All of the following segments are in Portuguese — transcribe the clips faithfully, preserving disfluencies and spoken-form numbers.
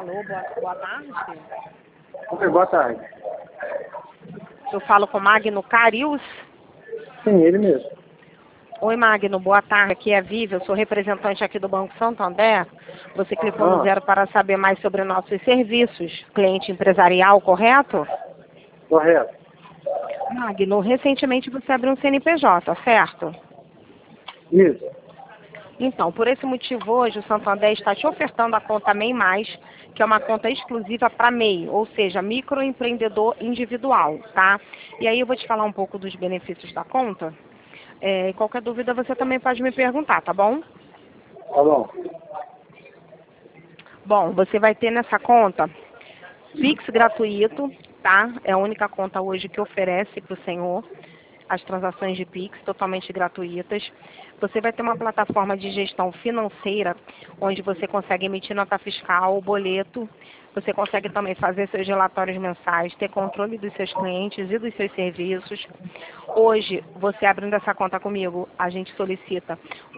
Alô, boa, boa tarde. Oi, boa tarde. Eu falo com Magno Carius. Sim, ele mesmo. Oi, Magno, boa tarde. Aqui é a Vivi, eu sou representante aqui do Banco Santander. Você clicou no Ah, zero para saber mais sobre nossos serviços. Cliente empresarial, correto? correto. Magno, recentemente você abriu um C N P J, certo? Isso. Então, por esse motivo, hoje o Santander está te ofertando a conta MEI Mais, que é uma conta exclusiva para MEI, ou seja, microempreendedor individual, tá? E aí eu vou te falar um pouco dos benefícios da conta. É, e qualquer dúvida você também pode me perguntar, tá bom? Tá bom. Bom, você vai ter nessa conta Pix gratuito, tá? É a única conta hoje que oferece para o senhor as transações de Pix totalmente gratuitas. Você vai ter uma plataforma de gestão financeira, onde você consegue emitir nota fiscal, boleto. Você consegue também fazer seus relatórios mensais, ter controle dos seus clientes e dos seus serviços. Hoje, você abrindo essa conta comigo, a gente solicita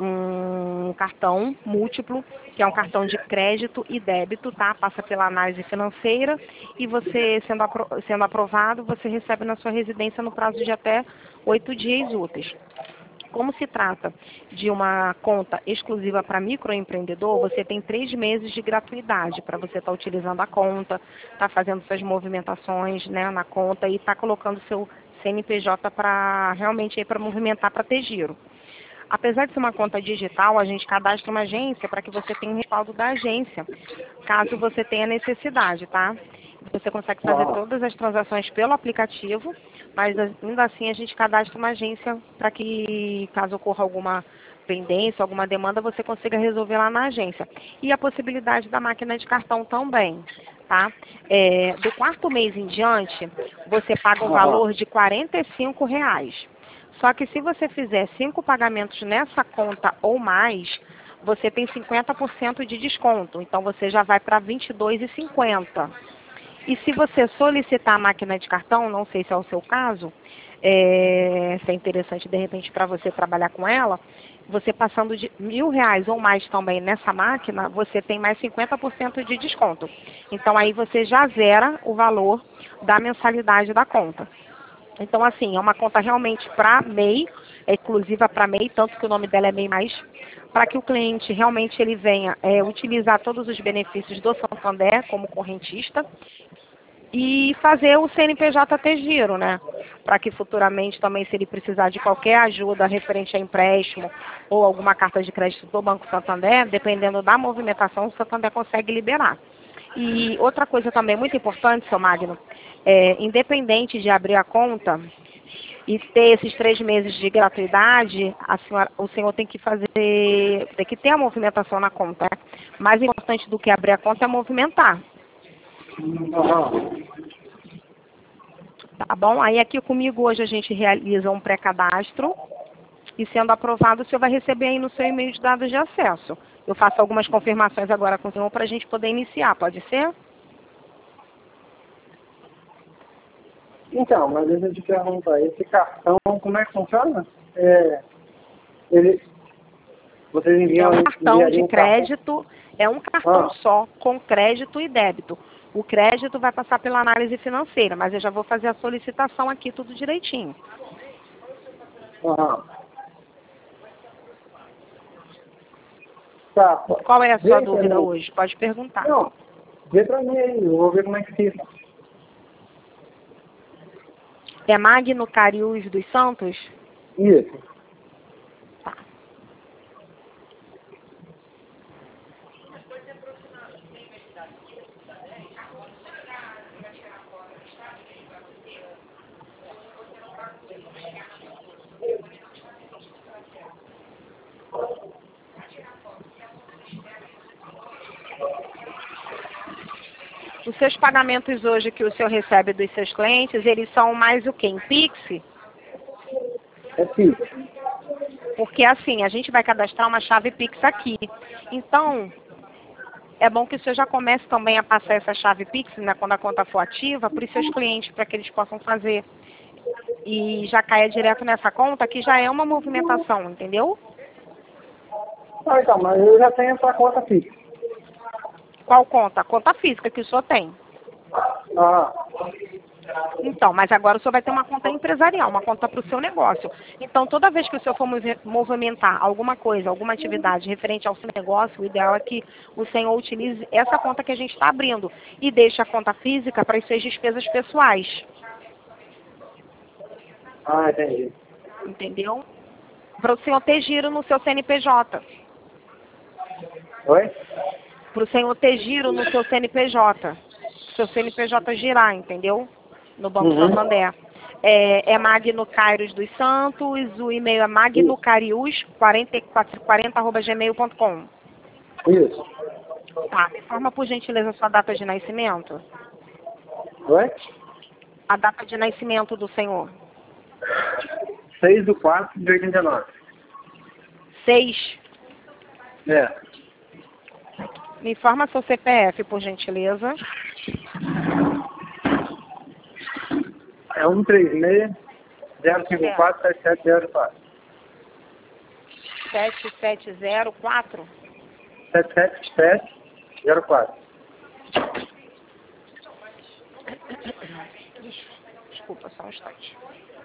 um cartão múltiplo, que é um cartão de crédito e débito, tá? Passa pela análise financeira e você, sendo, apro sendo aprovado, você recebe na sua residência no prazo de até oito dias úteis. Como se trata de uma conta exclusiva para microempreendedor, você tem três meses de gratuidade para você estar tá utilizando a conta, estar tá fazendo suas movimentações, né, na conta e estar tá colocando seu C N P J para realmente para movimentar, para ter giro. Apesar de ser uma conta digital, a gente cadastra uma agência para que você tenha o respaldo da agência, caso você tenha necessidade, tá? Você consegue fazer Ah, todas as transações pelo aplicativo, mas ainda assim a gente cadastra uma agência para que, caso ocorra alguma pendência, alguma demanda, você consiga resolver lá na agência. E a possibilidade da máquina de cartão também, tá? É, do quarto mês em diante, você paga um ah, valor de quarenta e cinco reais. Só que se você fizer cinco pagamentos nessa conta ou mais, você tem cinquenta por cento de desconto. Então você já vai para vinte e dois reais e cinquenta centavos. E se você solicitar a máquina de cartão, não sei se é o seu caso, é, se é interessante de repente para você trabalhar com ela, você passando de mil reais ou mais também nessa máquina, você tem mais cinquenta por cento de desconto. Então aí você já zera o valor da mensalidade da conta. Então assim, é uma conta realmente para MEI, é exclusiva para MEI, tanto que o nome dela é MEI Mais, para que o cliente realmente ele venha é, utilizar todos os benefícios do Santander como correntista e fazer o C N P J ter giro, né? Para que futuramente também, se ele precisar de qualquer ajuda referente a empréstimo ou alguma carta de crédito do Banco Santander, dependendo da movimentação, o Santander consegue liberar. E outra coisa também muito importante, seu Magno, é, independente de abrir a conta e ter esses três meses de gratuidade, a senhora, o senhor tem que fazer, tem que ter a movimentação na conta. Né? Mais importante do que abrir a conta é movimentar. ah. Tá bom? Aí aqui comigo hoje a gente realiza um pré-cadastro e sendo aprovado o senhor vai receber aí no seu e-mail de dados de acesso. Eu faço algumas confirmações agora com o senhor para a gente poder iniciar, pode ser? Então, mas deixa eu te perguntar, esse cartão, como é que funciona? É, ele, vocês É enviam, um cartão de enviariam um cartão? crédito, é um cartão Ah, só com crédito e débito. O crédito vai passar pela análise financeira, mas eu já vou fazer a solicitação aqui tudo direitinho. aham. Tá, Qual é a vê sua aí pra dúvida mim. hoje? Pode perguntar. Não, vê pra mim aí, eu vou ver como é que fica. É Magno Carius dos Santos? Isso. Tá. Os seus pagamentos hoje que o senhor recebe dos seus clientes, eles são mais o quê? Em Pix? É sim. Porque assim, a gente vai cadastrar uma chave Pix aqui. Então, é bom que o senhor já comece também a passar essa chave Pix, né, quando a conta for ativa, para os seus clientes, para que eles possam fazer. E já caia direto nessa conta, que já é uma movimentação, entendeu? Ah, então, mas eu já tenho essa conta fixa. Qual conta? A conta física que o senhor tem. Ah, Então, mas agora o senhor vai ter uma conta empresarial, uma conta para o seu negócio. Então, toda vez que o senhor for movi- movimentar alguma coisa, alguma atividade referente ao seu negócio, o ideal é que o senhor utilize essa conta que a gente está abrindo e deixe a conta física para as suas despesas pessoais. ah, entendi. Entendeu? Para o senhor ter giro no seu C N P J. Oi? Para o senhor ter giro no seu C N P J. Seu C N P J girar, entendeu? No Banco Uhum. Santander. É, é Magno Cairos dos Santos, o e-mail é magnocarius quarenta e quatro quarenta arroba gmail ponto com. Isso. Tá, me informa por gentileza a sua data de nascimento. Oi? A data de nascimento do senhor. seis do quatro de oitenta e nove. seis. É. Me informa seu C P F, por gentileza. É um três seis, zero cinco quatro, sete sete zero quatro. sete sete zero quatro. sete sete sete zero quatro. Desculpa, só um instante.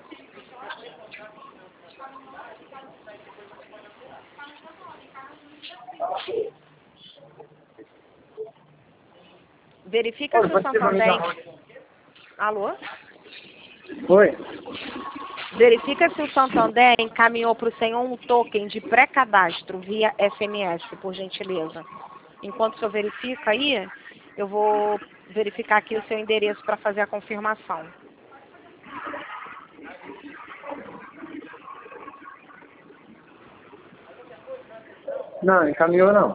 Verifica se o Santander... Alô? Oi? Verifica se o Santander encaminhou para o senhor um token de pré-cadastro via S M S, por gentileza. Enquanto o senhor verifica aí, eu vou verificar aqui o seu endereço para fazer a confirmação. Não, encaminhou não.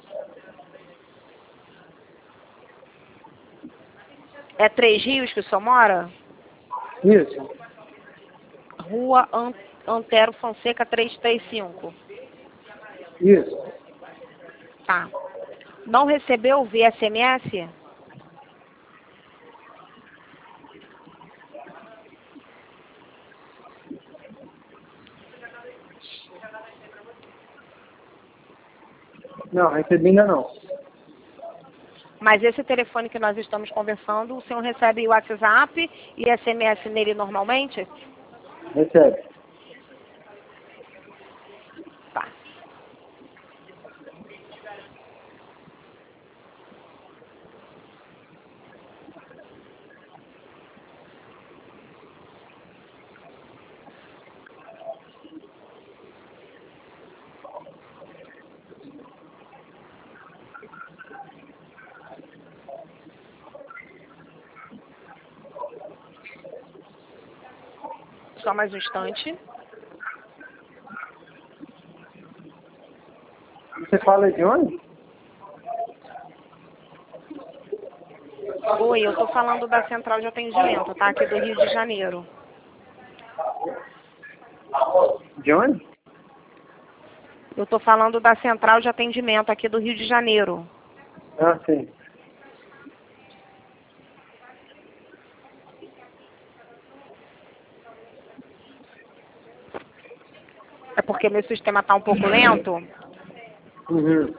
É Três Rios que o senhor mora? Isso. Rua An- Antero Fonseca trezentos e trinta e cinco. Isso. Tá. Não recebeu via S M S? Não, recebi ainda não. Mas esse telefone que nós estamos conversando, o senhor recebe o WhatsApp e S M S nele normalmente? Recebe. Tá. Só mais um instante. Você fala de onde? Oi, eu estou falando da central de atendimento, tá? Aqui do Rio de Janeiro. De onde? Eu estou falando da central de atendimento aqui do Rio de Janeiro. Ah, sim. É porque meu sistema está um pouco lento. Uhum.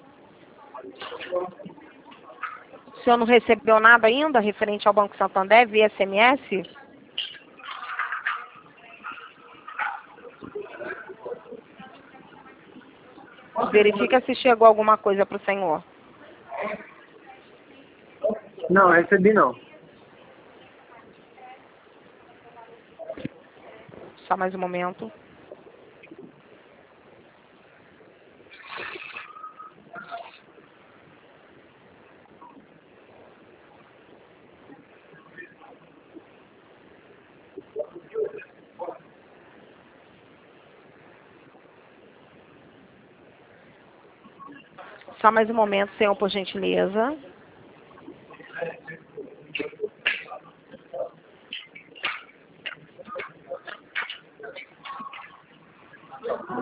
O senhor não recebeu nada ainda referente ao Banco Santander via S M S? Verifica se chegou alguma coisa para o senhor. Não, recebi não. Só mais um momento. Só mais um momento, senhor, por gentileza.